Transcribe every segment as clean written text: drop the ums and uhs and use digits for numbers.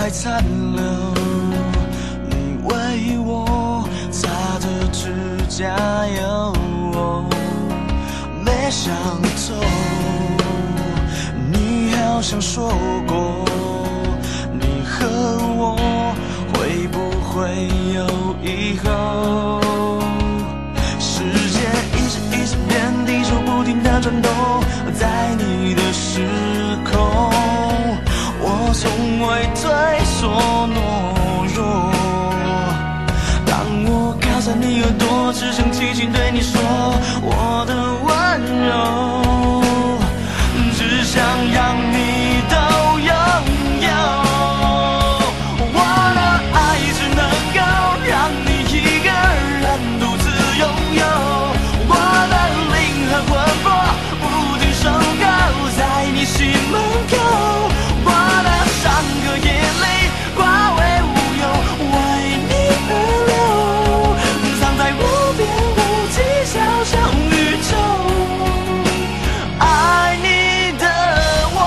还残留你为我擦的指甲油。没想透，你好像说过，你和我会不会有以后？世界一直变，地球不停地转动，在你的时空，我从未退缩懦弱。当我靠在你耳朵，只想轻轻对你说我的温柔，只想让你都拥有。我的爱只能够让你一个人独自拥有，我的灵和魂魄不停守候在你心门口，我的伤和眼泪化为乌有，为你而流，藏在无边无际小小宇宙，爱你的我。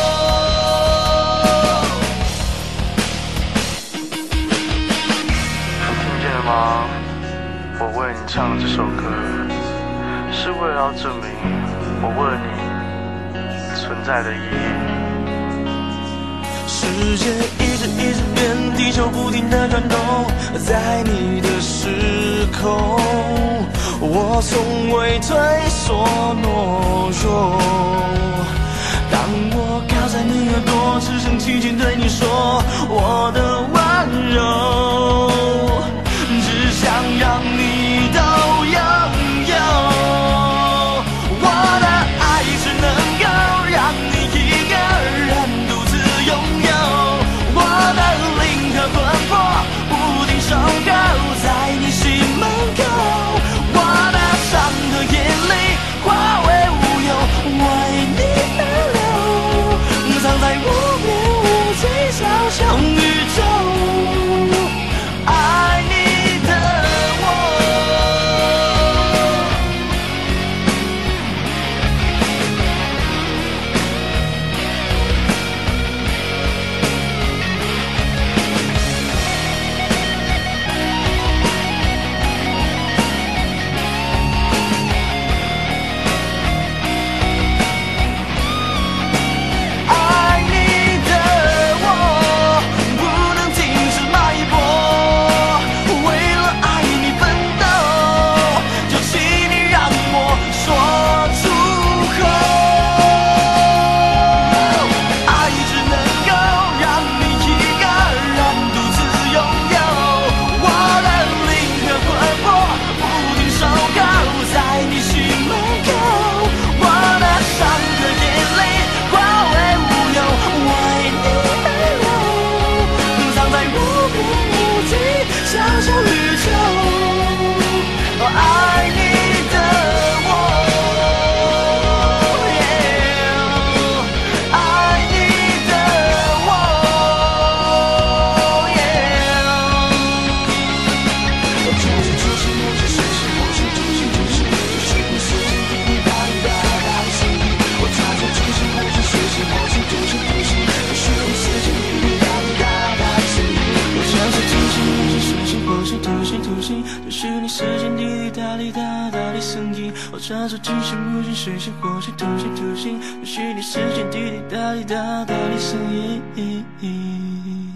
听见了吗？我为你唱这首歌，是为了要证明我为了你存在的意义。 世界一直变，地球不停地转动，在你的时空，我从未退缩懦弱。当我靠在你耳朵，只想轻轻对你说我的温柔，只想让你都拥有。我的爱只能够让你一个人独自拥有，我的灵和魂魄不停守候在你心门口，我的伤和眼泪化为乌有，为你而流，藏在无边无际小小宇宙，爱你的我。爱你的我，不能停止脉搏，为了爱你奋斗，就请你让我说出口。爱只能够让你一个人独自拥有，我的灵和魂魄不停守候在你心门口，我的伤和眼泪化为乌有，为你而流，藏在无边无际小小宇宙，爱你的我，爱你的我，我就是我是谁是我是就是你随时地地大里大大的心意，我抓住就是我是随时我是就是你随时地地大里大大的心意，我抓住就是我是随时我是就是你随时地地大里大大的声音，我抓住就是我是随时我是就是你随时地地大里大大的声音。